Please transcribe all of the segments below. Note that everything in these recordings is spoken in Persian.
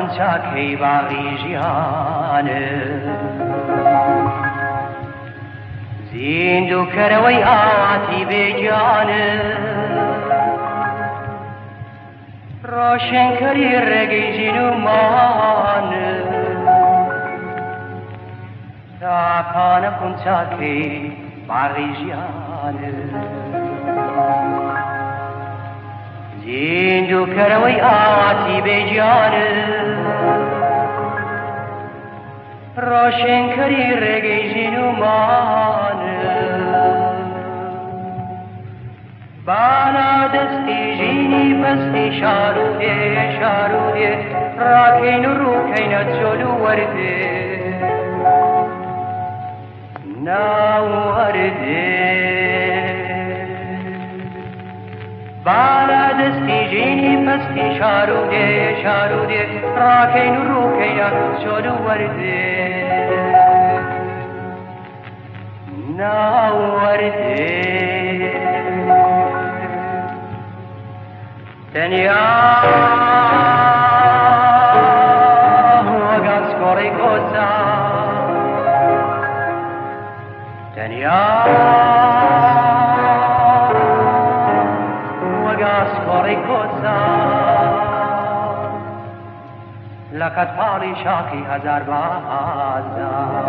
چاکەی باغی ژیانە زیندووکەرەوەی ئاواتی بێگیانە ڕۆشنکەری ڕێگەی ژین و مانە تاکانە قونچاکەی باغی ژیانە زیندووکەرەوەی ئاواتی بێگیانە ڕۆشنکەری ڕێگەی ژین و مانە بانا دەستی ژینی بەستی شارودێ شارودێ ڕاکەین و ڕووکەینە جۆل و وەردێ ناوەردێ بانا دەستی ژینی بەستی شارودێ شارودێ ڕاکەین و ڕووکەینە جۆل و وەردێ ناوەردێ تەنیا وەگان سکۆڕی کۆچە تەنیا وەگا سکۆڕی کۆچە لە قەتپاڵی شاخی هەزار بازە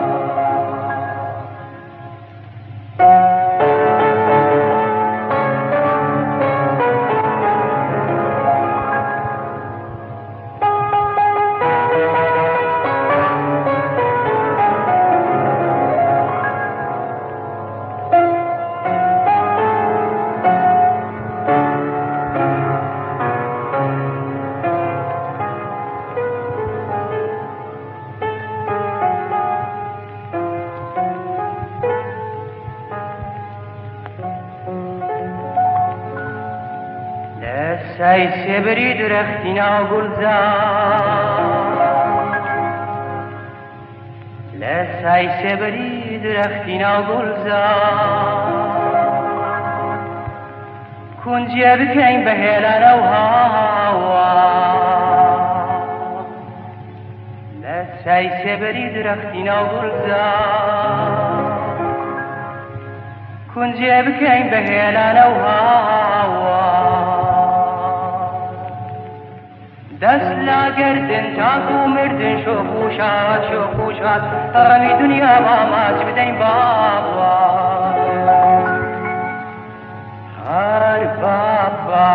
سای سێبەری درەختی ناو گوڵزار لە سای سێبەری درەختی ناو گوڵزار کونجێ بکەین بە هێلانە و هاوا لە سای سێبەری درەختی ناو گوڵزار کونجێ بکەین بە هێلانە و هاوا دەست لاگەردن تاک و مردن شۆخ و شاد شۆخ و شاد ڕەمی دنیا ماماچ بدەین بابا هەر بابا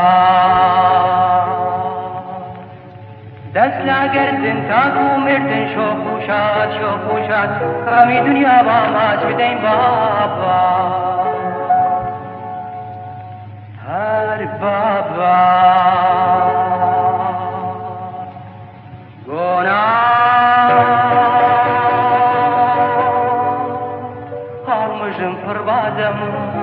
دەست لاگەردن تاک و مردن شۆخ و شاد شۆخ و شاد ڕەمی دنیا ماماچ بدەین بابا هەر بابا هەڵمژم پڕبادەم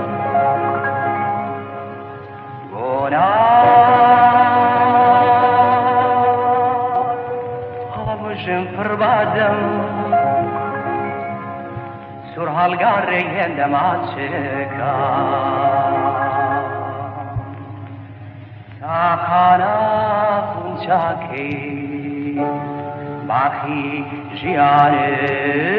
هەڵمژم پڕبادەم سوور هەڵگاڕێ هێندەما چکە تاقانە قونچاکەی باخی ژیانێ